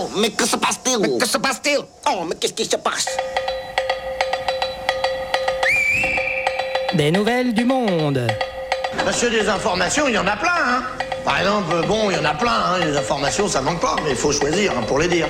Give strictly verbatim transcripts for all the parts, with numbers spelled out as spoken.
Oh, mais que se passe-t-il? Mais que se passe-t-il? Oh, mais qu'est-ce qui se passe? Des nouvelles du monde. Monsieur, des informations, il y en a plein, hein. Par exemple, bon, il y en a plein, hein. Les informations, ça manque pas, mais il faut choisir, hein, pour les dire.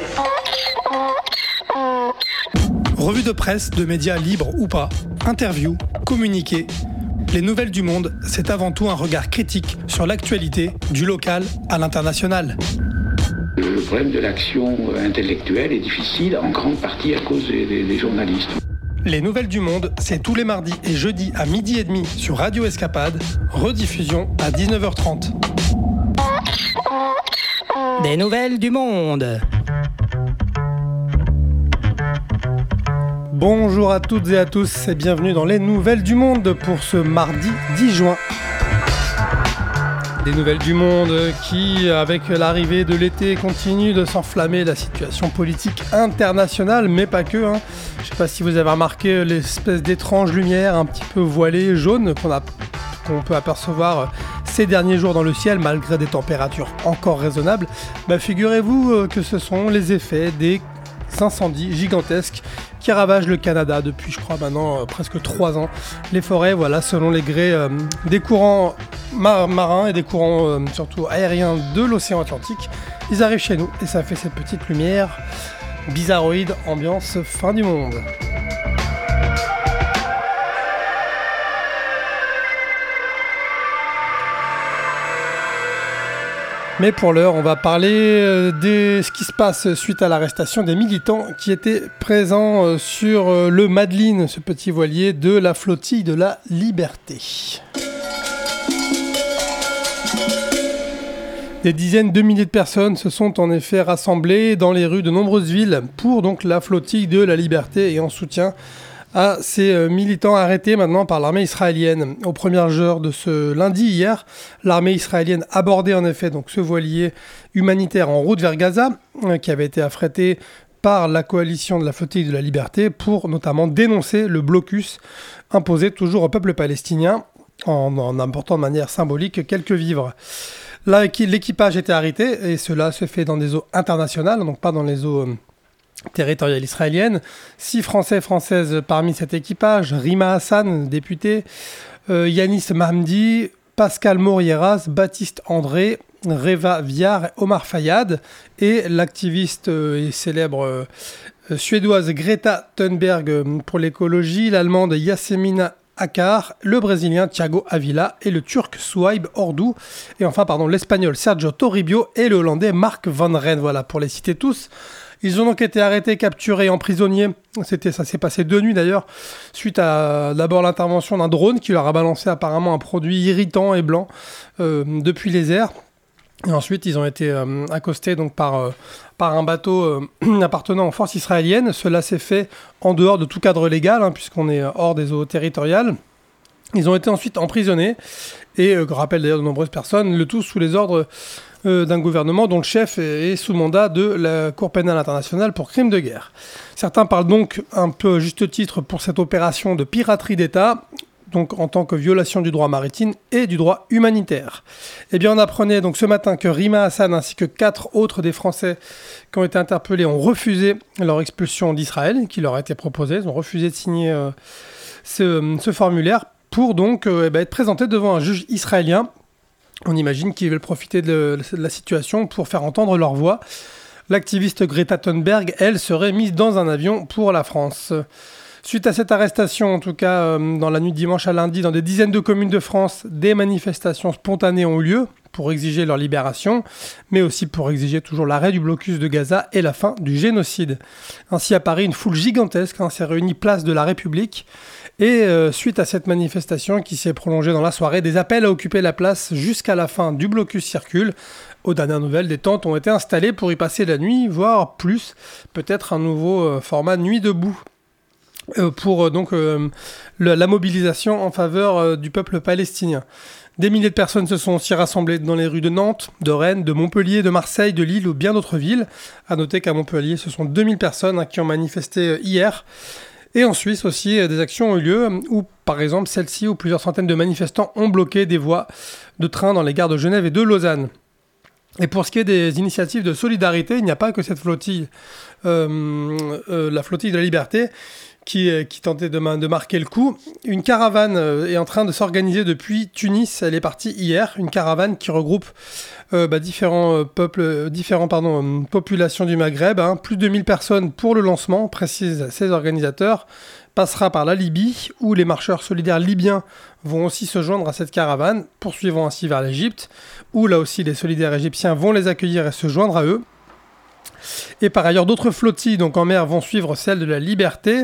Revue de presse, de médias libres ou pas, interviews, communiqués. Les nouvelles du monde, c'est avant tout un regard critique sur l'actualité, du local à l'international. Le problème de l'action intellectuelle est difficile, en grande partie à cause des, des, des journalistes. Les nouvelles du monde, c'est tous les mardis et jeudis à midi et demi sur Radio Escapade, rediffusion à dix-neuf heures trente. Des nouvelles du monde. Bonjour à toutes et à tous et bienvenue dans les nouvelles du monde pour ce mardi dix juin. Des nouvelles du monde qui, avec l'arrivée de l'été, continue de s'enflammer la situation politique internationale, mais pas que. Hein. Je ne sais pas si vous avez remarqué l'espèce d'étrange lumière un petit peu voilée, jaune, qu'on, a, qu'on peut apercevoir ces derniers jours dans le ciel, malgré des températures encore raisonnables. Bah, figurez-vous que ce sont les effets des incendies gigantesques qui ravagent le Canada depuis, je crois, maintenant euh, presque trois ans. Les forêts, voilà, selon les grés euh, des courants mar- marins et des courants euh, surtout aériens de l'océan Atlantique, ils arrivent chez nous et ça fait cette petite lumière bizarroïde, ambiance fin du monde. Mais pour l'heure, on va parler de ce qui se passe suite à l'arrestation des militants qui étaient présents sur le Madeline, ce petit voilier de la flottille de la Liberté. Des dizaines de milliers de personnes se sont en effet rassemblées dans les rues de nombreuses villes pour donc la flottille de la Liberté et en soutien à ces militants arrêtés maintenant par l'armée israélienne. Aux premières heures de ce lundi hier, l'armée israélienne abordait en effet donc ce voilier humanitaire en route vers Gaza, qui avait été affrété par la coalition de la flottille de la Liberté pour notamment dénoncer le blocus imposé toujours au peuple palestinien en, en apportant de manière symbolique quelques vivres. Là, l'équipage était arrêté et cela se fait dans des eaux internationales, donc pas dans les eaux territoriale israélienne. Six Français et Françaises parmi cet équipage, Rima Hassan, député, euh, Yanis Mahdi, Pascal Morieras, Baptiste André, Reva Viard, Omar Fayad et l'activiste euh, et célèbre euh, suédoise Greta Thunberg euh, pour l'écologie, l'allemande Yasemina Akar, le brésilien Thiago Avila et le turc Souaib Ordu et enfin pardon l'espagnol Sergio Toribio et le hollandais Mark Van Rijn, voilà pour les citer tous. Ils ont donc été arrêtés, capturés en prisonniers. C'était, ça s'est passé deux nuits d'ailleurs, suite à d'abord l'intervention d'un drone qui leur a balancé apparemment un produit irritant et blanc euh, depuis les airs. Et ensuite, ils ont été euh, accostés donc, par, euh, par un bateau euh, appartenant aux forces israéliennes. Cela s'est fait en dehors de tout cadre légal, hein, puisqu'on est hors des eaux territoriales. Ils ont été ensuite emprisonnés et, euh, rappelle d'ailleurs de nombreuses personnes, le tout sous les ordres euh, d'un gouvernement dont le chef est, est sous mandat de la Cour pénale internationale pour crimes de guerre. Certains parlent donc un peu à juste titre pour cette opération de piraterie d'État, donc en tant que violation du droit maritime et du droit humanitaire. Eh bien, on apprenait donc ce matin que Rima Hassan ainsi que quatre autres des Français qui ont été interpellés ont refusé leur expulsion d'Israël, qui leur a été proposée. Ils ont refusé de signer euh, ce, ce formulaire pour donc euh, eh ben, être présentés devant un juge israélien. On imagine qu'ils veulent profiter de, de la situation pour faire entendre leur voix. L'activiste Greta Thunberg, elle, serait mise dans un avion pour la France. Suite à cette arrestation, en tout cas euh, dans la nuit de dimanche à lundi, dans des dizaines de communes de France, des manifestations spontanées ont eu lieu pour exiger leur libération, mais aussi pour exiger toujours l'arrêt du blocus de Gaza et la fin du génocide. Ainsi à Paris, une foule gigantesque hein, s'est réunie place de la République. Et euh, suite à cette manifestation qui s'est prolongée dans la soirée, des appels à occuper la place jusqu'à la fin du blocus circulent. Aux dernières nouvelles, des tentes ont été installées pour y passer la nuit, voire plus, peut-être un nouveau euh, format nuit debout. Euh, pour euh, donc euh, le, la mobilisation en faveur euh, du peuple palestinien. Des milliers de personnes se sont aussi rassemblées dans les rues de Nantes, de Rennes, de Montpellier, de Marseille, de Lille ou bien d'autres villes. À noter qu'à Montpellier, ce sont deux mille personnes hein, qui ont manifesté euh, hier. Et en Suisse aussi, euh, des actions ont eu lieu où, par exemple, celle-ci, où plusieurs centaines de manifestants ont bloqué des voies de train dans les gares de Genève et de Lausanne. Et pour ce qui est des initiatives de solidarité, il n'y a pas que cette flottille, euh, euh, la flottille de la liberté, qui, qui tentait de, de marquer le coup. Une caravane est en train de s'organiser depuis Tunis. Elle est partie hier. Une caravane qui regroupe euh, bah, différents peuples, différents pardon, populations du Maghreb. Hein. Plus de mille personnes pour le lancement, précisent ces organisateurs. Passera par la Libye, où les marcheurs solidaires libyens vont aussi se joindre à cette caravane, poursuivant ainsi vers l'Égypte, où là aussi les solidaires égyptiens vont les accueillir et se joindre à eux. Et par ailleurs, d'autres flottilles donc en mer vont suivre celle de la liberté.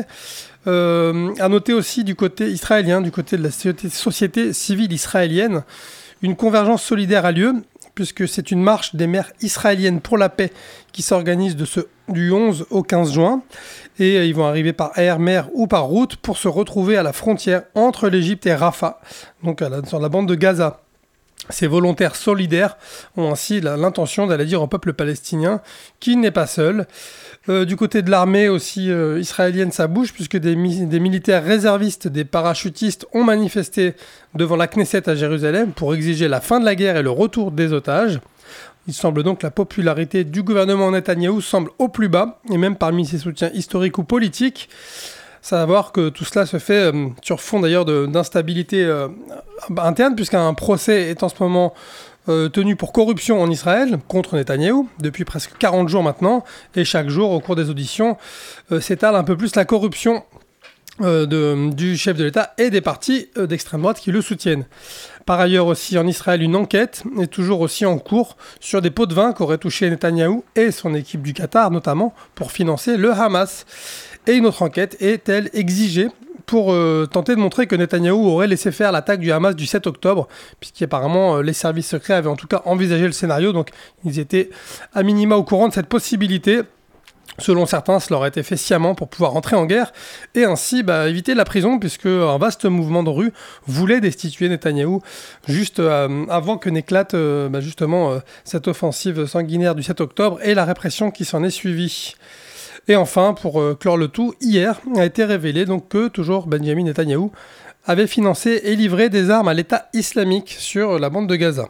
Euh, à noter aussi du côté israélien, du côté de la société civile israélienne, une convergence solidaire a lieu, puisque c'est une marche des mères israéliennes pour la paix qui s'organise de ce, du onze au quinze juin. Et euh, ils vont arriver par air, mer ou par route pour se retrouver à la frontière entre l'Égypte et Rafah, donc à la, sur la bande de Gaza. Ces volontaires solidaires ont ainsi la, l'intention d'aller dire au peuple palestinien qu'il n'est pas seul. Euh, du côté de l'armée aussi euh, israélienne, ça bouge, puisque des, mi- des militaires réservistes, des parachutistes ont manifesté devant la Knesset à Jérusalem pour exiger la fin de la guerre et le retour des otages. Il semble donc que la popularité du gouvernement Netanyahou semble au plus bas, et même parmi ses soutiens historiques ou politiques. Savoir que tout cela se fait euh, sur fond d'ailleurs de, d'instabilité euh, interne, puisqu'un procès est en ce moment euh, tenu pour corruption en Israël contre Netanyahou, depuis presque quarante jours maintenant, et chaque jour au cours des auditions euh, s'étale un peu plus la corruption euh, de, du chef de l'État et des partis euh, d'extrême droite qui le soutiennent. Par ailleurs aussi en Israël, une enquête est toujours aussi en cours sur des pots de vin qu'auraient touché Netanyahou et son équipe du Qatar notamment pour financer le Hamas. Et une autre enquête est-elle exigée pour euh, tenter de montrer que Netanyahou aurait laissé faire l'attaque du Hamas du sept octobre, puisqu'apparemment euh, les services secrets avaient en tout cas envisagé le scénario, donc ils étaient à minima au courant de cette possibilité. Selon certains, cela aurait été fait sciemment pour pouvoir entrer en guerre et ainsi bah, éviter la prison, puisque un vaste mouvement de rue voulait destituer Netanyahou juste euh, avant que n'éclate euh, bah, justement euh, cette offensive sanguinaire du sept octobre et la répression qui s'en est suivie. Et enfin, pour euh, clore le tout, hier a été révélé donc que toujours Benjamin Netanyahou avait financé et livré des armes à l'État islamique sur la bande de Gaza.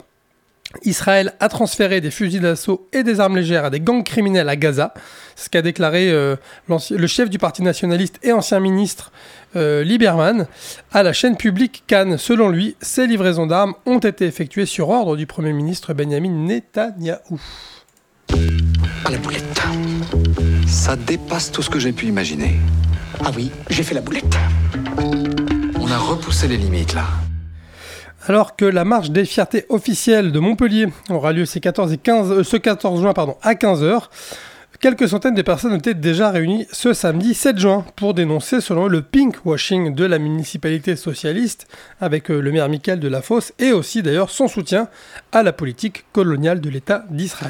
Israël a transféré des fusils d'assaut et des armes légères à des gangs criminels à Gaza, ce qu'a déclaré euh, le chef du parti nationaliste et ancien ministre euh, Lieberman à la chaîne publique Cannes. Selon lui, ces livraisons d'armes ont été effectuées sur ordre du Premier ministre Benjamin Netanyahou. À la boulette. Ça dépasse tout ce que j'ai pu imaginer. Ah oui, j'ai fait la boulette. On a repoussé les limites, là. Alors que la marche des fiertés officielle de Montpellier aura lieu ces quatorze et quinze, euh, ce quatorze juin pardon, à quinze heures, quelques centaines de personnes étaient déjà réunies ce samedi sept juin pour dénoncer, selon eux, le pinkwashing de la municipalité socialiste avec euh, le maire Michael Delafosse et aussi d'ailleurs son soutien à la politique coloniale de l'État d'Israël.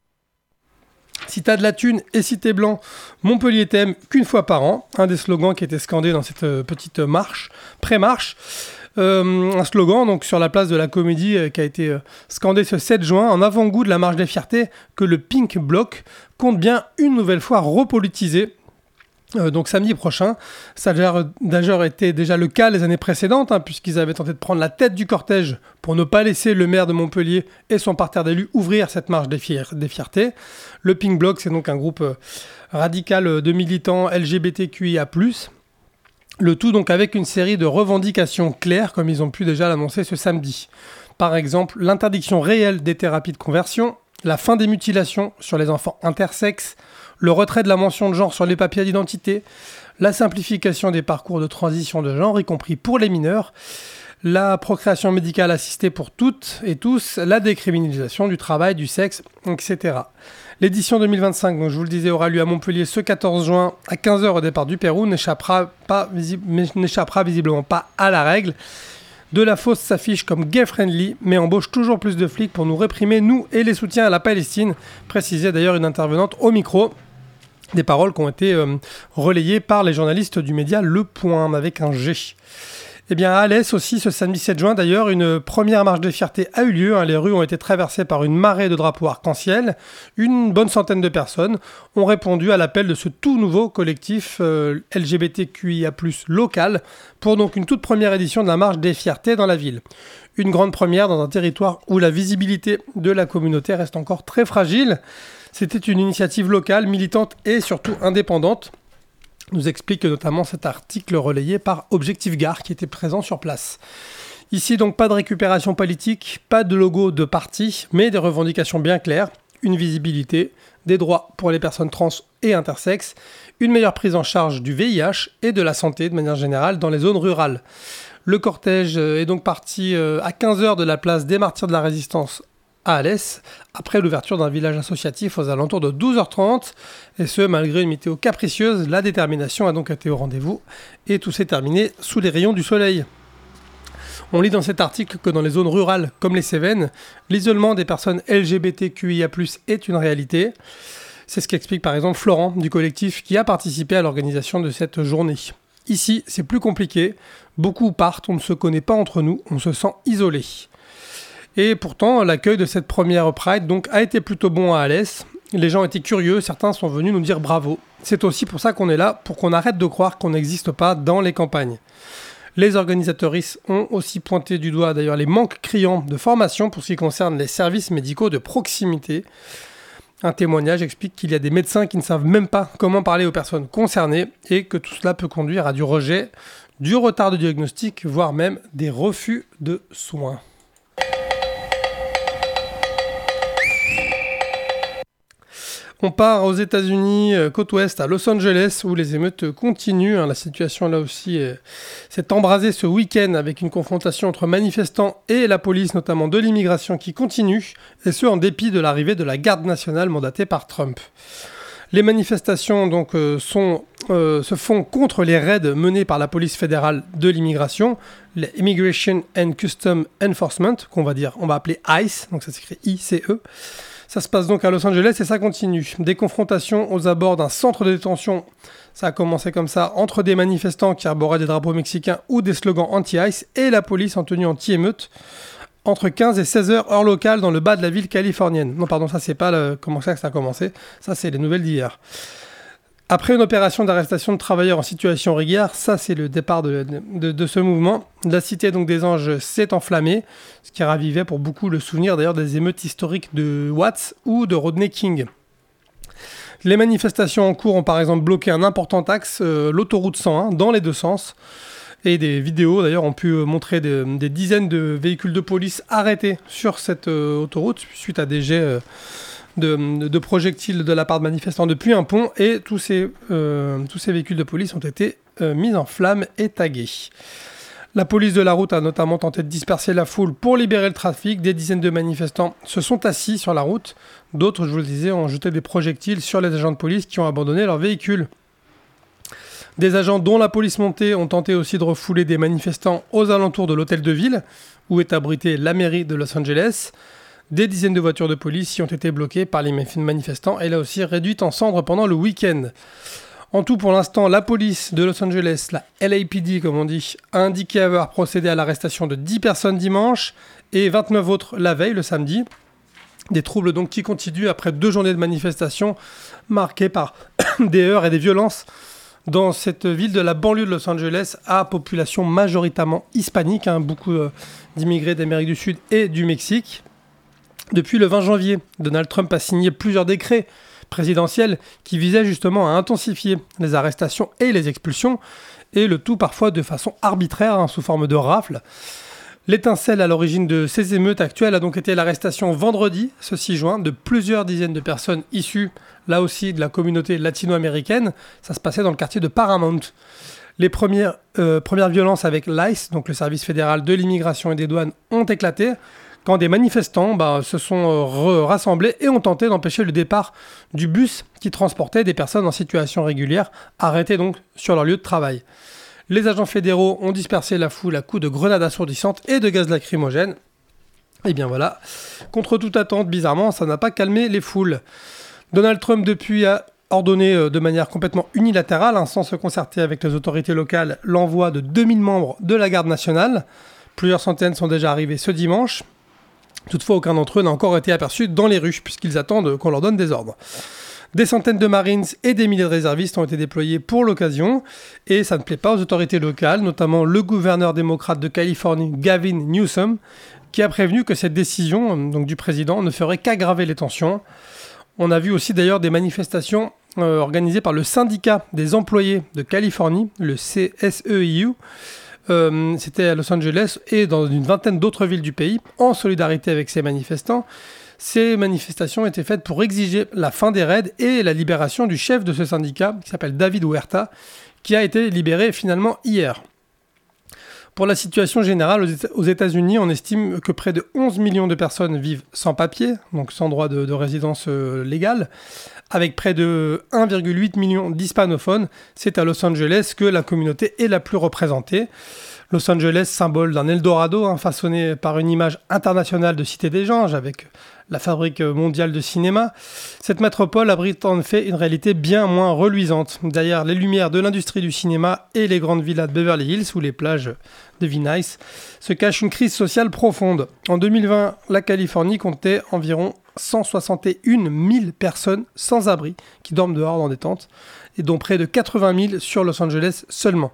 Si t'as de la thune et si t'es blanc, Montpellier t'aime qu'une fois par an. Un des slogans qui était scandé dans cette euh, petite marche, pré-marche. Euh, un slogan donc sur la place de la Comédie euh, qui a été euh, scandé ce sept juin en avant-goût de la marche des fiertés que le Pink Bloc compte bien une nouvelle fois repolitiser. Euh, donc samedi prochain, ça a d'ailleurs été déjà le cas les années précédentes, hein, puisqu'ils avaient tenté de prendre la tête du cortège pour ne pas laisser le maire de Montpellier et son parterre d'élus ouvrir cette marche des, fier- des fiertés. Le Pink Bloc, c'est donc un groupe euh, radical de militants L G B T Q I A plus. Le tout donc avec une série de revendications claires, comme ils ont pu déjà l'annoncer ce samedi. Par exemple, l'interdiction réelle des thérapies de conversion, la fin des mutilations sur les enfants intersexes, le retrait de la mention de genre sur les papiers d'identité, la simplification des parcours de transition de genre, y compris pour les mineurs, la procréation médicale assistée pour toutes et tous, la décriminalisation du travail, du sexe, et cetera. L'édition deux mille vingt-cinq, donc je vous le disais, aura lieu à Montpellier ce quatorze juin à quinze heures au départ du Pérou, n'échappera, pas, n'échappera visiblement pas à la règle. Delafosse s'affiche comme gay-friendly, mais embauche toujours plus de flics pour nous réprimer, nous et les soutiens à la Palestine, précisait d'ailleurs une intervenante au micro. Des paroles qui ont été euh, relayées par les journalistes du média Le Point, avec un G. Eh bien, à Alès aussi, ce samedi sept juin, d'ailleurs, une première marche de fierté a eu lieu. Hein. Les rues ont été traversées par une marée de drapeaux arc-en-ciel. Une bonne centaine de personnes ont répondu à l'appel de ce tout nouveau collectif euh, L G B T Q I A plus, local, pour donc une toute première édition de la marche des fiertés dans la ville. Une grande première dans un territoire où la visibilité de la communauté reste encore très fragile. C'était une initiative locale, militante et surtout indépendante, nous explique notamment cet article relayé par Objectif Gare qui était présent sur place. Ici donc pas de récupération politique, pas de logo de parti, mais des revendications bien claires, une visibilité, des droits pour les personnes trans et intersexes, une meilleure prise en charge du V I H et de la santé de manière générale dans les zones rurales. Le cortège est donc parti à quinze heures de la place des Martyrs de la Résistance à Alès, après l'ouverture d'un village associatif aux alentours de douze heures trente, et ce, malgré une météo capricieuse, la détermination a donc été au rendez-vous, et tout s'est terminé sous les rayons du soleil. On lit dans cet article que dans les zones rurales, comme les Cévennes, l'isolement des personnes L G B T Q I A plus, est une réalité. C'est ce qu'explique par exemple Florent, du collectif qui a participé à l'organisation de cette journée. Ici, c'est plus compliqué, beaucoup partent, on ne se connaît pas entre nous, on se sent isolé. Et pourtant, l'accueil de cette première Pride donc, a été plutôt bon à Alès. Les gens étaient curieux, certains sont venus nous dire bravo. C'est aussi pour ça qu'on est là, pour qu'on arrête de croire qu'on n'existe pas dans les campagnes. Les organisatoristes ont aussi pointé du doigt d'ailleurs les manques criants de formation pour ce qui concerne les services médicaux de proximité. Un témoignage explique qu'il y a des médecins qui ne savent même pas comment parler aux personnes concernées et que tout cela peut conduire à du rejet, du retard de diagnostic, voire même des refus de soins. On part aux États-Unis, euh, côte ouest, à Los Angeles, où les émeutes continuent. Hein. La situation là aussi euh, s'est embrasée ce week-end avec une confrontation entre manifestants et la police, notamment de l'immigration, qui continue, et ce en dépit de l'arrivée de la garde nationale mandatée par Trump. Les manifestations donc, euh, sont, euh, se font contre les raids menés par la police fédérale de l'immigration, les Immigration and Customs Enforcement, qu'on va dire, on va appeler ICE, donc ça s'écrit I C E. Ça se passe donc à Los Angeles et ça continue. Des confrontations aux abords d'un centre de détention. Ça a commencé comme ça, entre des manifestants qui arboraient des drapeaux mexicains ou des slogans anti-ICE et la police en tenue anti-émeute, entre quinze et seize heures, heure locale, dans le bas de la ville californienne. Non, pardon, ça c'est pas le... comment ça que ça a commencé. Ça c'est les nouvelles d'hier. Après une opération d'arrestation de travailleurs en situation régulière, ça c'est le départ de, de, de ce mouvement. La cité donc des Anges s'est enflammée, ce qui ravivait pour beaucoup le souvenir d'ailleurs des émeutes historiques de Watts ou de Rodney King. Les manifestations en cours ont par exemple bloqué un important axe, euh, l'autoroute cent un, dans les deux sens. Et des vidéos d'ailleurs ont pu montrer des, des dizaines de véhicules de police arrêtés sur cette euh, autoroute suite à des jets euh, de, de projectiles de la part de manifestants depuis un pont, et tous ces, euh, tous ces véhicules de police ont été euh, mis en flammes et tagués. La police de la route a notamment tenté de disperser la foule pour libérer le trafic. Des dizaines de manifestants se sont assis sur la route. D'autres, je vous le disais, ont jeté des projectiles sur les agents de police qui ont abandonné leurs véhicules. Des agents dont la police montée ont tenté aussi de refouler des manifestants aux alentours de l'hôtel de ville, où est abritée la mairie de Los Angeles. Des dizaines de voitures de police y ont été bloquées par les manifestants et là aussi réduites en cendres pendant le week-end. En tout, pour l'instant, la police de Los Angeles, la L A P D comme on dit, a indiqué avoir procédé à l'arrestation de dix personnes dimanche et vingt-neuf autres la veille, le samedi. Des troubles donc qui continuent après deux journées de manifestations marquées par des heurts et des violences dans cette ville de la banlieue de Los Angeles à population majoritairement hispanique, hein, beaucoup euh, d'immigrés d'Amérique du Sud et du Mexique. Depuis le vingt janvier, Donald Trump a signé plusieurs décrets présidentiels qui visaient justement à intensifier les arrestations et les expulsions, et le tout parfois de façon arbitraire, hein, sous forme de rafles. L'étincelle à l'origine de ces émeutes actuelles a donc été l'arrestation vendredi, ce six juin, de plusieurs dizaines de personnes issues, là aussi, de la communauté latino-américaine. Ça se passait dans le quartier de Paramount. Les premières, euh, premières violences avec l'ICE, donc le service fédéral de l'immigration et des douanes, ont éclaté quand des manifestants bah, se sont euh, rassemblés et ont tenté d'empêcher le départ du bus qui transportait des personnes en situation régulière, arrêtées donc sur leur lieu de travail. Les agents fédéraux ont dispersé la foule à coups de grenades assourdissantes et de gaz lacrymogène. Et bien voilà, contre toute attente, bizarrement, ça n'a pas calmé les foules. Donald Trump, depuis, a ordonné euh, de manière complètement unilatérale, hein, sans se concerter avec les autorités locales, l'envoi de deux mille membres de la garde nationale. Plusieurs centaines sont déjà arrivés ce dimanche. Toutefois, aucun d'entre eux n'a encore été aperçu dans les rues, puisqu'ils attendent qu'on leur donne des ordres. Des centaines de Marines et des milliers de réservistes ont été déployés pour l'occasion, et ça ne plaît pas aux autorités locales, notamment le gouverneur démocrate de Californie, Gavin Newsom, qui a prévenu que cette décision donc, du président ne ferait qu'aggraver les tensions. On a vu aussi d'ailleurs des manifestations euh, organisées par le syndicat des employés de Californie, le C S E I U. Euh, c'était à Los Angeles et dans une vingtaine d'autres villes du pays, en solidarité avec ces manifestants. Ces manifestations étaient faites pour exiger la fin des raids et la libération du chef de ce syndicat, qui s'appelle David Huerta, qui a été libéré finalement hier. Pour la situation générale aux États-Unis, on estime que près de onze millions de personnes vivent sans papier, donc sans droit de, de résidence euh, légale, avec près de un virgule huit million d'hispanophones. C'est à Los Angeles que la communauté est la plus représentée. Los Angeles, symbole d'un Eldorado, hein, façonné par une image internationale de cité des anges, avec la fabrique mondiale de cinéma. Cette métropole abrite en effet une réalité bien moins reluisante. Derrière les lumières de l'industrie du cinéma et les grandes villas de Beverly Hills ou les plages de Venice, se cache une crise sociale profonde. En deux mille vingt, la Californie comptait environ cent soixante et une mille personnes sans abri qui dorment dehors dans des tentes, et dont près de quatre-vingt mille sur Los Angeles seulement.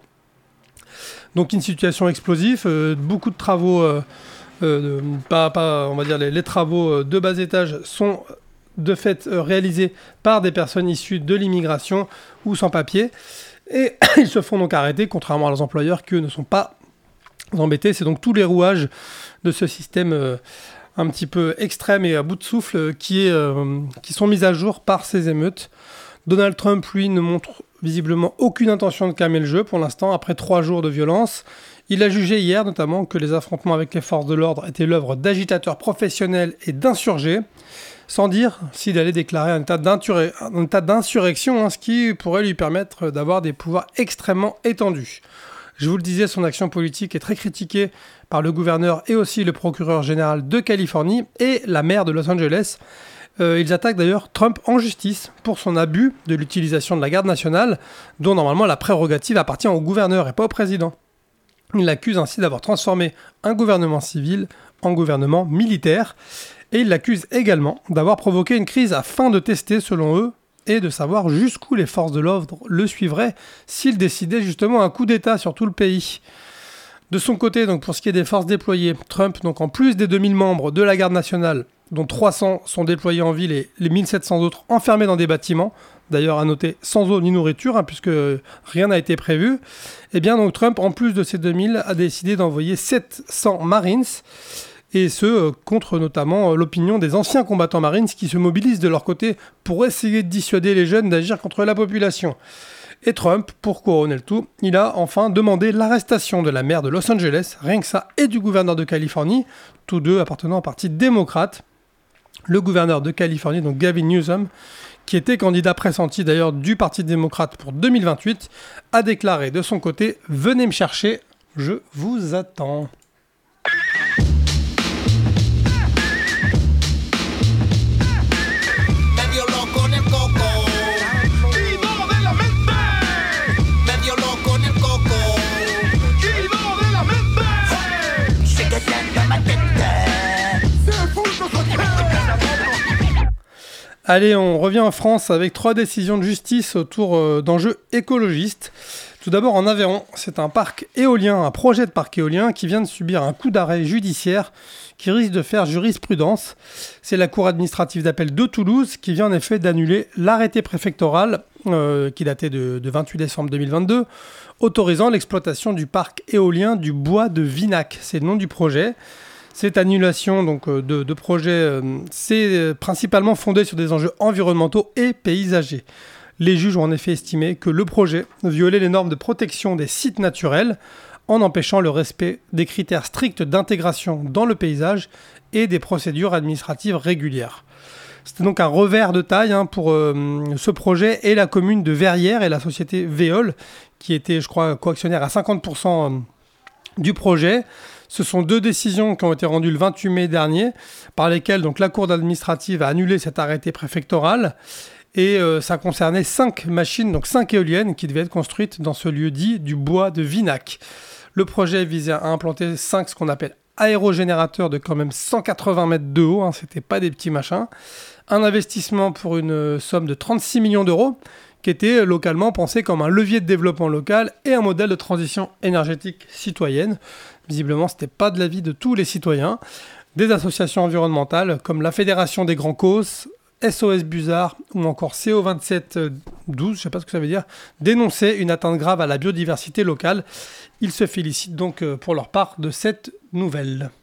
Donc une situation explosive, euh, beaucoup de travaux, euh, euh, pas, pas, on va dire les, les travaux de bas étage sont de fait euh, réalisés par des personnes issues de l'immigration ou sans papier, et ils se font donc arrêter, contrairement à leurs employeurs qui eux ne sont pas embêtés. C'est donc tous les rouages de ce système euh, un petit peu extrême et à bout de souffle euh, qui, est, euh, qui sont mis à jour par ces émeutes. Donald Trump, lui, ne montre visiblement aucune intention de calmer le jeu pour l'instant, après trois jours de violence. Il a jugé hier notamment que les affrontements avec les forces de l'ordre étaient l'œuvre d'agitateurs professionnels et d'insurgés, sans dire s'il allait déclarer un état, un état d'insurrection, hein, ce qui pourrait lui permettre d'avoir des pouvoirs extrêmement étendus. Je vous le disais, son action politique est très critiquée par le gouverneur et aussi le procureur général de Californie et la maire de Los Angeles. Euh, ils attaquent d'ailleurs Trump en justice pour son abus de l'utilisation de la garde nationale, dont normalement la prérogative appartient au gouverneur et pas au président. Ils l'accusent ainsi d'avoir transformé un gouvernement civil en gouvernement militaire, et ils l'accusent également d'avoir provoqué une crise afin de tester, selon eux, et de savoir jusqu'où les forces de l'ordre le suivraient s'il décidait justement un coup d'État sur tout le pays. De son côté, donc pour ce qui est des forces déployées, Trump, donc en plus des deux mille membres de la garde nationale, dont trois cents sont déployés en ville et les mille sept cents autres enfermés dans des bâtiments, d'ailleurs à noter sans eau ni nourriture, hein, puisque rien n'a été prévu, et bien donc Trump, en plus de ces deux mille, a décidé d'envoyer sept cents Marines, et ce, euh, contre notamment euh, l'opinion des anciens combattants Marines qui se mobilisent de leur côté pour essayer de dissuader les jeunes d'agir contre la population. Et Trump, pour couronner le tout, il a enfin demandé l'arrestation de la maire de Los Angeles, rien que ça, et du gouverneur de Californie, tous deux appartenant au parti démocrate. Le gouverneur de Californie, donc Gavin Newsom, qui était candidat pressenti d'ailleurs du Parti démocrate pour deux mille vingt-huit, a déclaré de son côté « Venez me chercher, je vous attends ». Allez, on revient en France avec trois décisions de justice autour euh, d'enjeux écologistes. Tout d'abord en Aveyron, c'est un parc éolien, un projet de parc éolien qui vient de subir un coup d'arrêt judiciaire qui risque de faire jurisprudence. C'est la cour administrative d'appel de Toulouse qui vient en effet d'annuler l'arrêté préfectoral euh, qui datait de, de vingt-huit décembre deux mille vingt-deux, autorisant l'exploitation du parc éolien du bois de Vinac. C'est le nom du projet. Cette annulation donc, de, de projet, euh, c'est principalement fondée sur des enjeux environnementaux et paysagers. Les juges ont en effet estimé que le projet violait les normes de protection des sites naturels en empêchant le respect des critères stricts d'intégration dans le paysage et des procédures administratives régulières. C'était donc un revers de taille hein, pour euh, ce projet et la commune de Verrières et la société Veolia, qui était, je crois, coactionnaire à cinquante pour cent du projet. Ce sont deux décisions qui ont été rendues le vingt-huit mai dernier, par lesquelles donc, la Cour administrative a annulé cet arrêté préfectoral. Et euh, ça concernait cinq machines, donc cinq éoliennes qui devaient être construites dans ce lieu dit du bois de Vinac. Le projet visait à implanter cinq ce qu'on appelle aérogénérateurs de quand même cent quatre-vingts mètres de haut, hein, c'était pas des petits machins. Un investissement pour une somme de trente-six millions d'euros qui était localement pensé comme un levier de développement local et un modèle de transition énergétique citoyenne. Visiblement, c'était pas de l'avis de tous les citoyens. Des associations environnementales comme la Fédération des Grands Causses, S O S Busard ou encore C O vingt-sept douze, je ne sais pas ce que ça veut dire, dénonçaient une atteinte grave à la biodiversité locale. Ils se félicitent donc pour leur part de cette nouvelle.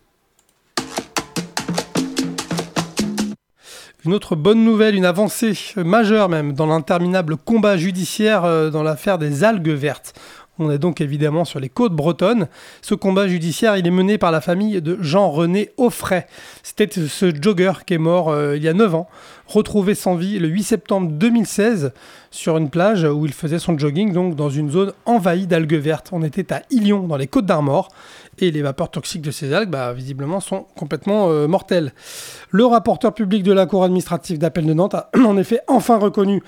Une autre bonne nouvelle, une avancée majeure même dans l'interminable combat judiciaire dans l'affaire des algues vertes. On est donc évidemment sur les côtes bretonnes. Ce combat judiciaire, il est mené par la famille de Jean-René Offray. C'était ce jogger qui est mort euh, il y a neuf ans, retrouvé sans vie le huit septembre deux mille seize sur une plage où il faisait son jogging, donc dans une zone envahie d'algues vertes. On était à Illion, dans les Côtes d'Armor, et les vapeurs toxiques de ces algues, bah, visiblement, sont complètement euh, mortelles. Le rapporteur public de la Cour administrative d'appel de Nantes a en effet enfin reconnu...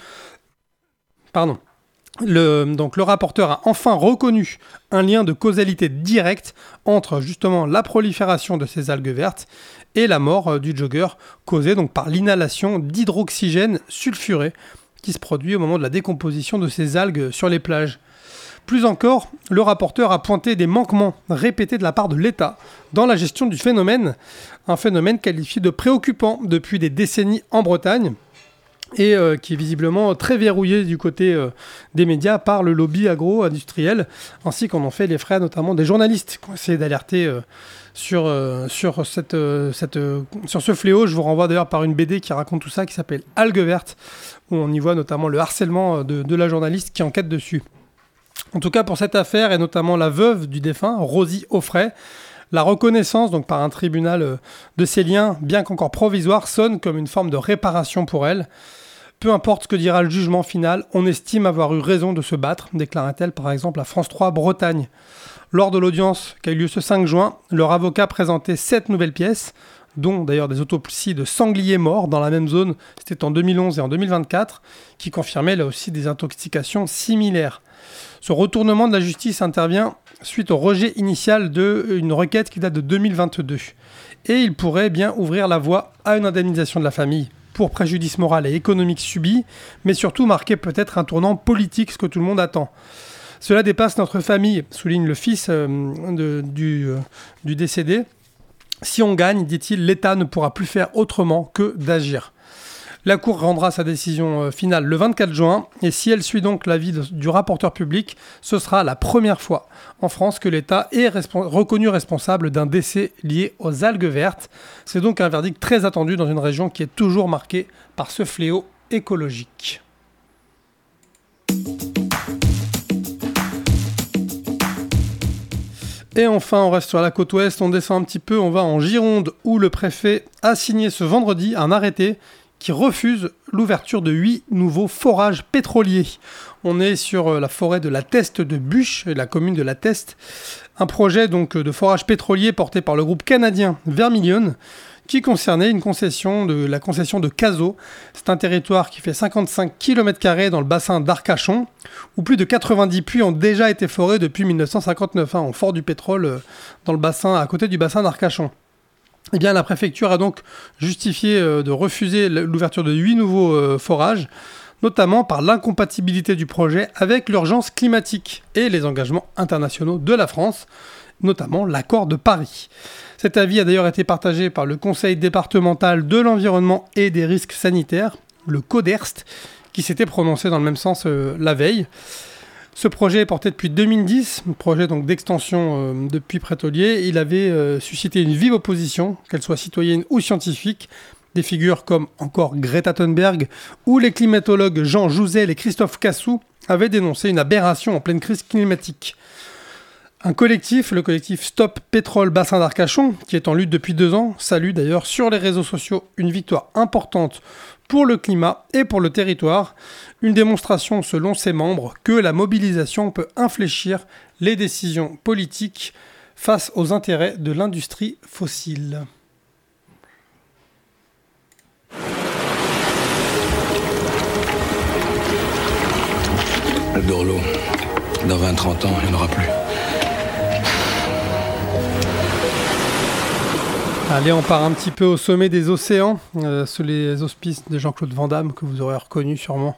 Pardon. Le, donc le rapporteur a enfin reconnu un lien de causalité directe entre justement la prolifération de ces algues vertes et la mort euh, du jogger causée donc par l'inhalation d'hydroxygène sulfuré qui se produit au moment de la décomposition de ces algues sur les plages. Plus encore, le rapporteur a pointé des manquements répétés de la part de l'État dans la gestion du phénomène, un phénomène qualifié de préoccupant depuis des décennies en Bretagne, et euh, qui est visiblement très verrouillé du côté euh, des médias par le lobby agro-industriel, ainsi qu'en ont fait les frais notamment des journalistes qui ont essayé d'alerter euh, sur, euh, sur, cette, euh, cette, euh, sur ce fléau. Je vous renvoie d'ailleurs par une B D qui raconte tout ça, qui s'appelle Algues vertes, où on y voit notamment le harcèlement de, de la journaliste qui enquête dessus. En tout cas pour cette affaire, et notamment la veuve du défunt, Rosie Offray, la reconnaissance donc par un tribunal de ces liens, bien qu'encore provisoire, sonne comme une forme de réparation pour elle. Peu importe ce que dira le jugement final, on estime avoir eu raison de se battre, déclarait-elle par exemple à France trois Bretagne. Lors de l'audience qui a eu lieu ce cinq juin, leur avocat présentait sept nouvelles pièces, dont d'ailleurs des autopsies de sangliers morts dans la même zone, c'était en deux mille onze et en deux mille vingt-quatre, qui confirmaient là aussi des intoxications similaires. Ce retournement de la justice intervient suite au rejet initial d'une requête qui date de deux mille vingt-deux. Et il pourrait bien ouvrir la voie à une indemnisation de la famille pour préjudice moral et économique subi, mais surtout marquer peut-être un tournant politique, ce que tout le monde attend. Cela dépasse notre famille, souligne le fils euh, de, du, euh, du décédé. Si on gagne, dit-il, l'État ne pourra plus faire autrement que d'agir. La Cour rendra sa décision finale le vingt-quatre juin, et si elle suit donc l'avis de, du rapporteur public, ce sera la première fois en France que l'État est respo- reconnu responsable d'un décès lié aux algues vertes. C'est donc un verdict très attendu dans une région qui est toujours marquée par ce fléau écologique. Et enfin, on reste sur la côte ouest, on descend un petit peu, on va en Gironde, où le préfet a signé ce vendredi un arrêté qui refuse l'ouverture de huit nouveaux forages pétroliers. On est sur la forêt de la Teste de Buche, la commune de la Teste, un projet donc de forage pétrolier porté par le groupe canadien Vermilion, qui concernait une concession de la concession de Cazaux. C'est un territoire qui fait cinquante-cinq kilomètres carrés dans le bassin d'Arcachon, où plus de quatre-vingt-dix puits ont déjà été forés depuis mille neuf cent cinquante-neuf. Hein, on fore du pétrole dans le bassin, à côté du bassin d'Arcachon. Eh bien, la préfecture a donc justifié euh, de refuser l'ouverture de huit nouveaux euh, forages, notamment par l'incompatibilité du projet avec l'urgence climatique et les engagements internationaux de la France, notamment l'accord de Paris. Cet avis a d'ailleurs été partagé par le Conseil départemental de l'environnement et des risques sanitaires, le CODERST, qui s'était prononcé dans le même sens euh, la veille. Ce projet est porté depuis deux mille dix, un projet donc d'extension euh, depuis Prêtolier. Il avait euh, suscité une vive opposition, qu'elle soit citoyenne ou scientifique. Des figures comme encore Greta Thunberg ou les climatologues Jean Jouzel et Christophe Cassou avaient dénoncé une aberration en pleine crise climatique. Un collectif, le collectif Stop Pétrole Bassin d'Arcachon, qui est en lutte depuis deux ans, salue d'ailleurs sur les réseaux sociaux une victoire importante pour le climat et pour le territoire. Une démonstration selon ses membres que la mobilisation peut infléchir les décisions politiques face aux intérêts de l'industrie fossile. Le Dorlo, dans vingt trente ans, il n'y en aura plus. Allez, on part un petit peu au sommet des océans, euh, sous les auspices de Jean-Claude Van Damme, que vous aurez reconnu sûrement.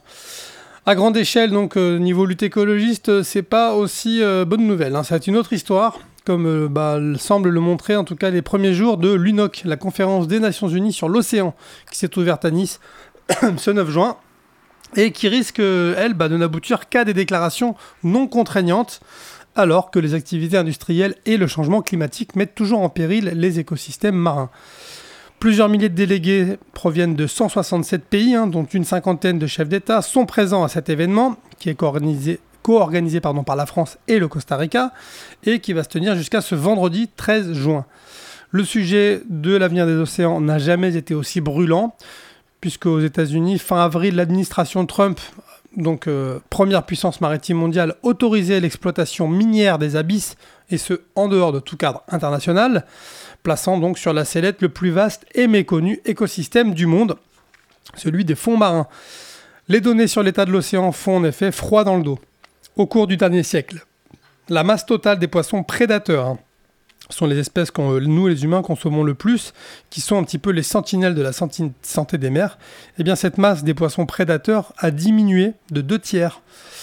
À grande échelle, donc, euh, niveau lutte écologiste, euh, c'est pas aussi euh, bonne nouvelle. Hein. Ça va être une autre histoire, comme euh, bah, semble le montrer en tout cas les premiers jours de l'U N O C, la conférence des Nations Unies sur l'océan, qui s'est ouverte à Nice ce neuf juin, et qui risque, elle, bah, de n'aboutir qu'à des déclarations non contraignantes, alors que les activités industrielles et le changement climatique mettent toujours en péril les écosystèmes marins. Plusieurs milliers de délégués proviennent de cent soixante-sept pays, hein, dont une cinquantaine de chefs d'État sont présents à cet événement, qui est co-organisé, co-organisé pardon, par la France et le Costa Rica, et qui va se tenir jusqu'à ce vendredi treize juin. Le sujet de l'avenir des océans n'a jamais été aussi brûlant, puisque aux États-Unis, fin avril, l'administration Trump, donc euh, première puissance maritime mondiale, autorisait l'exploitation minière des abysses, et ce, en dehors de tout cadre international, plaçant donc sur la sellette le plus vaste et méconnu écosystème du monde, celui des fonds marins. Les données sur l'état de l'océan font en effet froid dans le dos. Au cours du dernier siècle, la masse totale des poissons prédateurs, hein, sont les espèces que nous, les humains, consommons le plus, qui sont un petit peu les sentinelles de la santé des mers, eh bien cette masse des poissons prédateurs a diminué de deux tiers.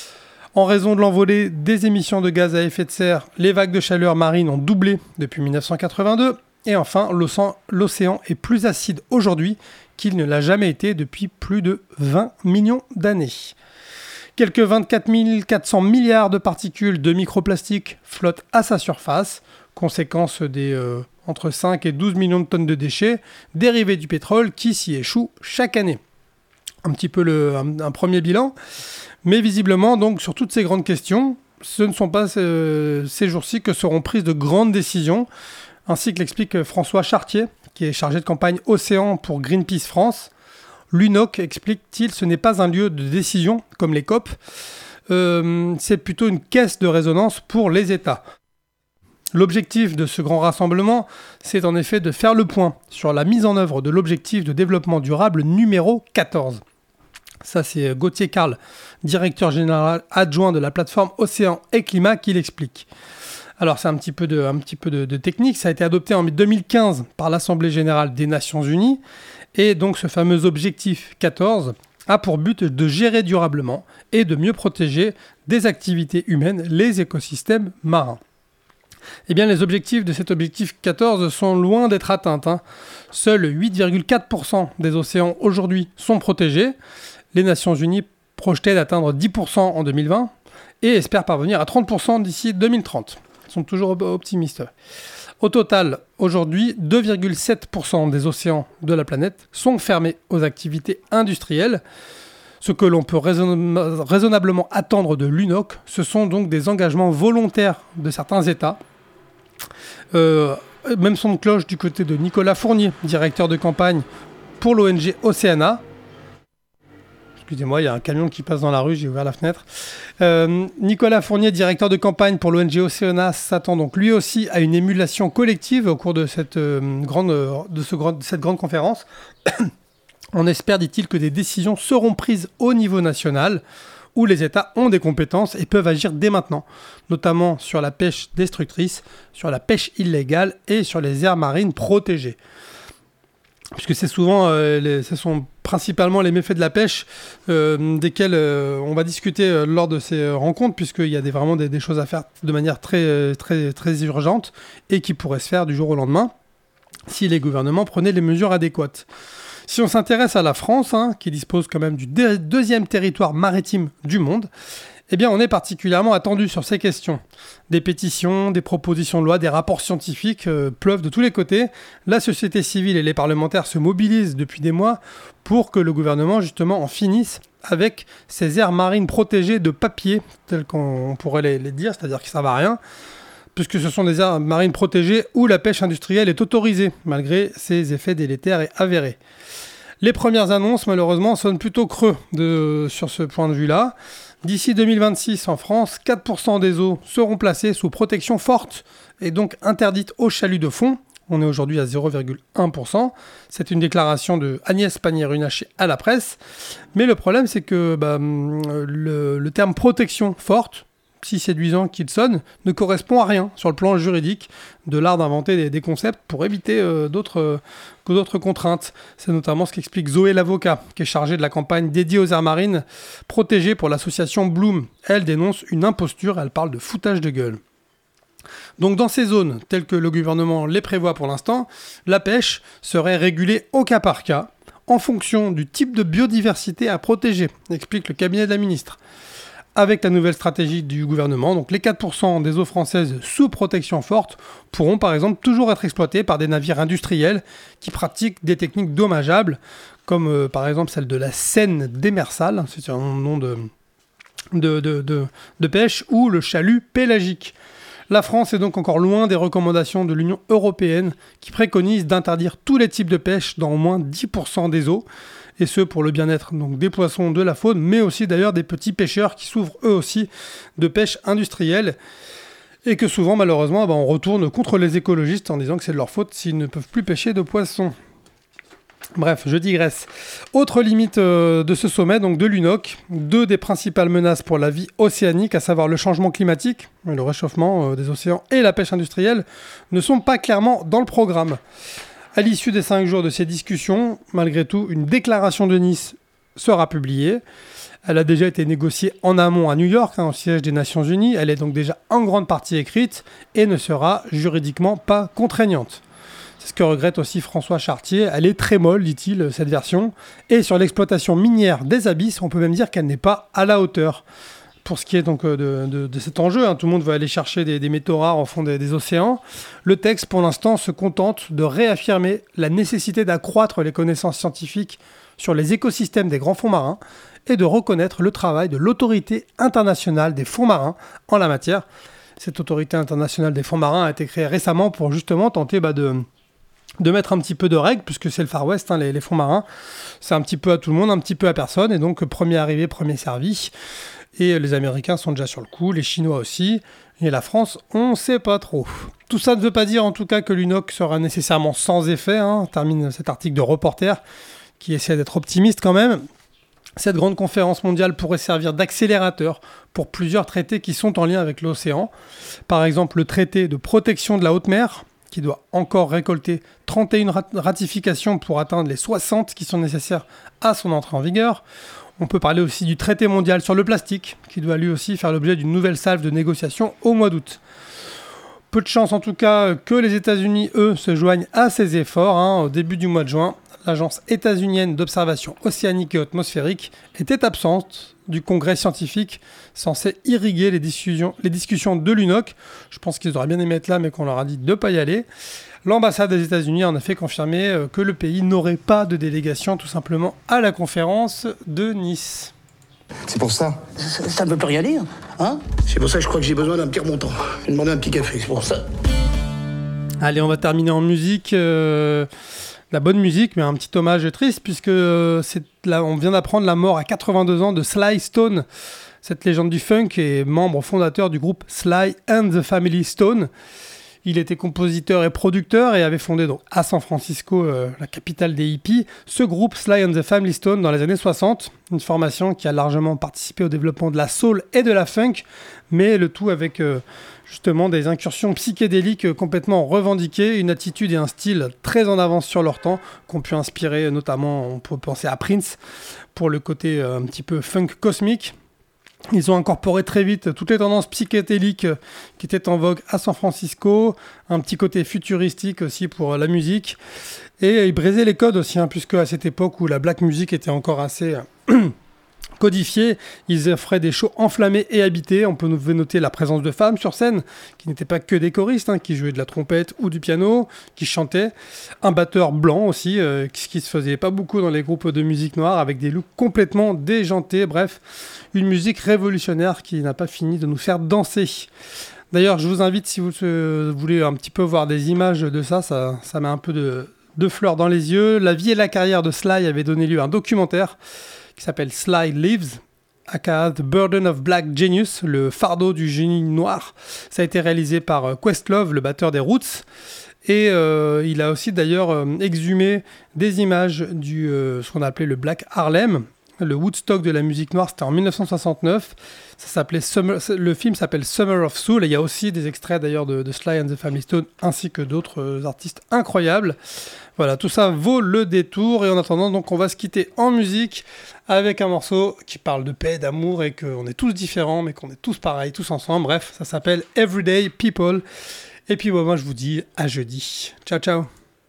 En raison de l'envolée des émissions de gaz à effet de serre, les vagues de chaleur marine ont doublé depuis dix-neuf cent quatre-vingt-deux, et enfin, l'océan est plus acide aujourd'hui qu'il ne l'a jamais été depuis plus de vingt millions d'années. Quelques vingt-quatre mille quatre cents milliards de particules de microplastiques flottent à sa surface, conséquence des euh, entre cinq et douze millions de tonnes de déchets dérivés du pétrole qui s'y échouent chaque année. Un petit peu le, un, un premier bilan, mais visiblement, donc, sur toutes ces grandes questions, ce ne sont pas euh, ces jours-ci que seront prises de grandes décisions, ainsi que l'explique François Chartier, qui est chargé de campagne Océan pour Greenpeace France. L'U N O C, explique-t-il, ce n'est pas un lieu de décision comme les COP, euh, c'est plutôt une caisse de résonance pour les États. L'objectif de ce grand rassemblement, c'est en effet de faire le point sur la mise en œuvre de l'objectif de développement durable numéro quatorze. Ça, c'est Gauthier Carle, directeur général adjoint de la plateforme Océan et Climat, qui l'explique. Alors, c'est un petit peu de, un petit peu de, de technique. Ça a été adopté en deux mille quinze par l'Assemblée générale des Nations Unies. Et donc, ce fameux objectif quatorze a pour but de gérer durablement et de mieux protéger des activités humaines les écosystèmes marins. Eh bien, les objectifs de cet objectif quatorze sont loin d'être atteints. Hein. Seuls huit virgule quatre pour cent des océans aujourd'hui sont protégés. Les Nations Unies projetaient d'atteindre dix pour cent en deux mille vingt et espèrent parvenir à trente pour cent d'ici deux mille trente. Ils sont toujours optimistes. Au total, aujourd'hui, deux virgule sept pour cent des océans de la planète sont fermés aux activités industrielles. Ce que l'on peut raison- raisonnablement attendre de l'U N O C, ce sont donc des engagements volontaires de certains États. Euh, même son de cloche du côté de Nicolas Fournier, directeur de campagne pour l'O N G Oceana. Excusez-moi, il y a un camion qui passe dans la rue, j'ai ouvert la fenêtre. Euh, Nicolas Fournier, directeur de campagne pour l'O N G Oceana, s'attend donc lui aussi à une émulation collective au cours de cette, euh, grande, de ce, de cette grande conférence. On espère, dit-il, que des décisions seront prises au niveau national, où les États ont des compétences et peuvent agir dès maintenant, notamment sur la pêche destructrice, sur la pêche illégale et sur les aires marines protégées. Puisque c'est souvent, euh, les, ce sont principalement les méfaits de la pêche euh, desquels euh, on va discuter euh, lors de ces euh, rencontres, puisqu'il y a des, vraiment des, des choses à faire de manière très, très, très urgente et qui pourraient se faire du jour au lendemain si les gouvernements prenaient les mesures adéquates. Si on s'intéresse à la France, hein, qui dispose quand même du dé- deuxième territoire maritime du monde, eh bien on est particulièrement attendu sur ces questions. Des pétitions, des propositions de loi, des rapports scientifiques euh, pleuvent de tous les côtés. La société civile et les parlementaires se mobilisent depuis des mois pour que le gouvernement justement en finisse avec ces aires marines protégées de papier, telles qu'on pourrait les, les dire, c'est-à-dire qu'ils ne servent à rien, puisque ce sont des aires marines protégées où la pêche industrielle est autorisée, malgré ses effets délétères et avérés. Les premières annonces, malheureusement, sonnent plutôt creux de, sur ce point de vue-là. D'ici deux mille vingt-six, en France, quatre pour cent des eaux seront placées sous protection forte et donc interdites aux chaluts de fond, On est aujourd'hui à zéro virgule un pour cent. C'est une déclaration de Agnès Pannier-Runacher à la presse. Mais le problème, c'est que bah, le, le terme protection forte, si séduisant qu'il sonne, ne correspond à rien sur le plan juridique de l'art d'inventer des, des concepts pour éviter euh, d'autres, euh, d'autres contraintes. C'est notamment ce qu'explique Zoé Lavocat, qui est chargée de la campagne dédiée aux aires marines protégées pour l'association Bloom. Elle dénonce une imposture, elle parle de foutage de gueule. Donc dans ces zones, telles que le gouvernement les prévoit pour l'instant, la pêche serait régulée au cas par cas, en fonction du type de biodiversité à protéger, explique le cabinet de la ministre. Avec la nouvelle stratégie du gouvernement, donc les quatre pour cent des eaux françaises sous protection forte pourront par exemple toujours être exploités par des navires industriels qui pratiquent des techniques dommageables, comme euh, par exemple celle de la Seine démersale, c'est un nom de, de, de, de, de pêche, ou le chalut pélagique. La France est donc encore loin des recommandations de l'Union européenne qui préconise d'interdire tous les types de pêche dans au moins dix pour cent des eaux, et ce pour le bien-être donc des poissons, de la faune, mais aussi d'ailleurs des petits pêcheurs qui souffrent eux aussi de pêche industrielle, et que souvent malheureusement bah, on retourne contre les écologistes en disant que c'est de leur faute s'ils ne peuvent plus pêcher de poissons. Bref, je digresse. Autre limite euh, de ce sommet, donc de l'U N O C, deux des principales menaces pour la vie océanique, à savoir le changement climatique, le réchauffement euh, des océans et la pêche industrielle, ne sont pas clairement dans le programme. À l'issue des cinq jours de ces discussions, malgré tout, une déclaration de Nice sera publiée. Elle a déjà été négociée en amont à New York, hein, au siège des Nations Unies. Elle est donc déjà en grande partie écrite et ne sera juridiquement pas contraignante. C'est ce que regrette aussi François Chartier. Elle est très molle, dit-il, cette version. Et sur l'exploitation minière des abysses, on peut même dire qu'elle n'est pas à la hauteur. Pour ce qui est donc de, de, de cet enjeu, hein, tout le monde veut aller chercher des, des métaux rares au fond des, des océans. Le texte, pour l'instant, se contente de réaffirmer la nécessité d'accroître les connaissances scientifiques sur les écosystèmes des grands fonds marins et de reconnaître le travail de l'autorité internationale des fonds marins en la matière. Cette autorité internationale des fonds marins a été créée récemment pour justement tenter bah, de... de mettre un petit peu de règles, puisque c'est le Far West, hein, les, les fonds marins, c'est un petit peu à tout le monde, un petit peu à personne, et donc premier arrivé, premier servi, et les Américains sont déjà sur le coup, les Chinois aussi, et la France, on ne sait pas trop. Tout ça ne veut pas dire en tout cas que l'U N O C sera nécessairement sans effet, hein, on termine cet article de Reporter, qui essaie d'être optimiste quand même. Cette grande conférence mondiale pourrait servir d'accélérateur pour plusieurs traités qui sont en lien avec l'océan, par exemple le traité de protection de la haute mer, qui doit encore récolter trente et une rat- ratifications pour atteindre les soixante qui sont nécessaires à son entrée en vigueur. On peut parler aussi du traité mondial sur le plastique, qui doit lui aussi faire l'objet d'une nouvelle salve de négociations au mois d'août. Peu de chance en tout cas que les États-Unis, eux, se joignent à ces efforts. Hein. Au début du mois de juin, l'agence états-unienne d'observation océanique et atmosphérique était absente du congrès scientifique censé irriguer les discussions, les discussions de l'U N O C. Je pense qu'ils auraient bien aimé être là, mais qu'on leur a dit de ne pas y aller. L'ambassade des États-Unis a en effet confirmé que le pays n'aurait pas de délégation tout simplement à la conférence de Nice. C'est pour ça. Ça, ça ne veut plus rien dire, hein? C'est pour ça que je crois que j'ai besoin d'un petit remontant. Je vais demander un petit café, c'est pour ça. Allez, on va terminer en musique. Euh, la bonne musique, mais un petit hommage triste, puisque euh, c'est là, on vient d'apprendre la mort à quatre-vingt-deux ans de Sly Stone, cette légende du funk et membre fondateur du groupe Sly and the Family Stone. Il était compositeur et producteur et avait fondé donc à San Francisco, euh, la capitale des hippies, ce groupe Sly and the Family Stone dans les années soixante, une formation qui a largement participé au développement de la soul et de la funk, mais le tout avec euh, justement des incursions psychédéliques complètement revendiquées, une attitude et un style très en avance sur leur temps, qu'ont pu inspirer notamment, on peut penser à Prince, pour le côté euh, un petit peu funk cosmique. Ils ont incorporé très vite toutes les tendances psychédéliques qui étaient en vogue à San Francisco, un petit côté futuristique aussi pour la musique, et ils brisaient les codes aussi, hein, puisque à cette époque où la black music était encore assez codifiée, ils offraient des shows enflammés et habités. On peut noter la présence de femmes sur scène, qui n'étaient pas que des choristes, hein, qui jouaient de la trompette ou du piano, qui chantaient, un batteur blanc aussi, euh, ce qui se faisait pas beaucoup dans les groupes de musique noire, avec des looks complètement déjantés, bref, une musique révolutionnaire qui n'a pas fini de nous faire danser. D'ailleurs, je vous invite, si vous euh, voulez un petit peu voir des images de ça, ça, ça met un peu de, de fleurs dans les yeux. La vie et la carrière de Sly avait donné lieu à un documentaire qui s'appelle Sly Lives, aka The Burden of Black Genius, le fardeau du génie noir. Ça a été réalisé par Questlove, le batteur des Roots. Et euh, il a aussi d'ailleurs euh, exhumé des images du euh, ce qu'on a appelé le Black Harlem, le Woodstock de la musique noire. C'était en dix-neuf cent soixante-neuf. Ça s'appelait Summer, le film s'appelle Summer of Soul, et il y a aussi des extraits d'ailleurs de, de Sly and the Family Stone ainsi que d'autres euh, artistes incroyables. Voilà, tout ça vaut le détour. Et en attendant, donc, on va se quitter en musique avec un morceau qui parle de paix, d'amour, et qu'on est tous différents, mais qu'on est tous pareils, tous ensemble. Bref, ça s'appelle Everyday People. Et puis, bon, moi, je vous dis à jeudi. Ciao, ciao.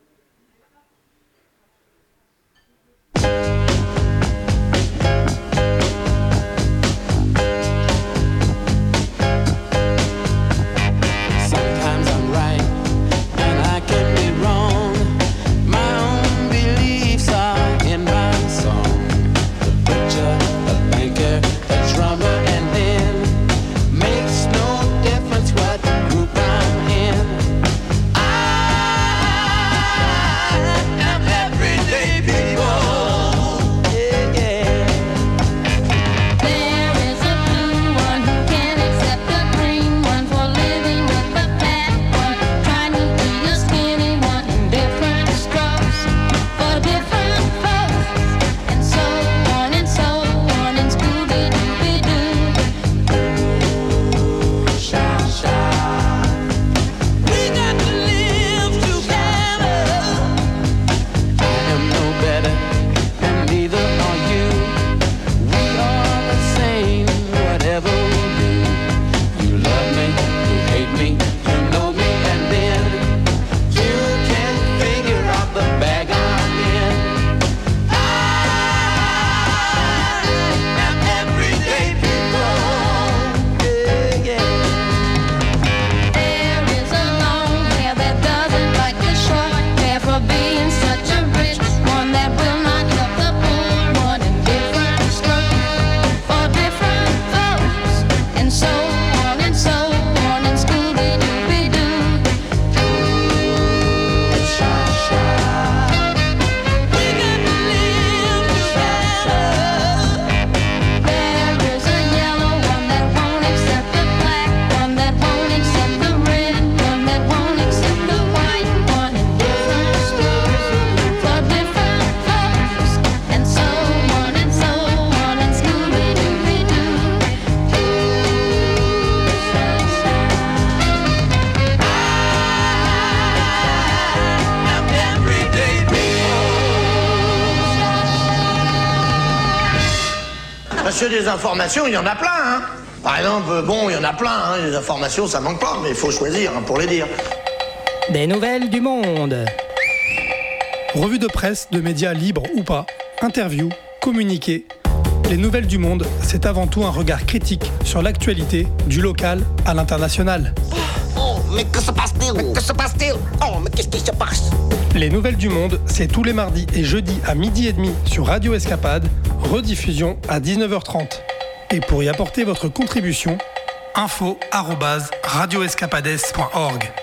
Monsieur, des informations, il y en a plein, hein. Par exemple, bon, il y en a plein, hein. Les informations, ça manque pas, mais il faut choisir hein, pour les dire. Des nouvelles du monde. Revue de presse, de médias libres ou pas, interviews, communiqués. Les nouvelles du monde, c'est avant tout un regard critique sur l'actualité, du local à l'international. Oh, mais que se passe-t-il? Mais que se passe-t-il? Oh, mais qu'est-ce qui se passe? Les nouvelles du monde, c'est tous les mardis et jeudis à midi et demi sur Radio Escapade, rediffusion à dix-neuf heures trente. Et pour y apporter votre contribution, info arobase radio escapades point org.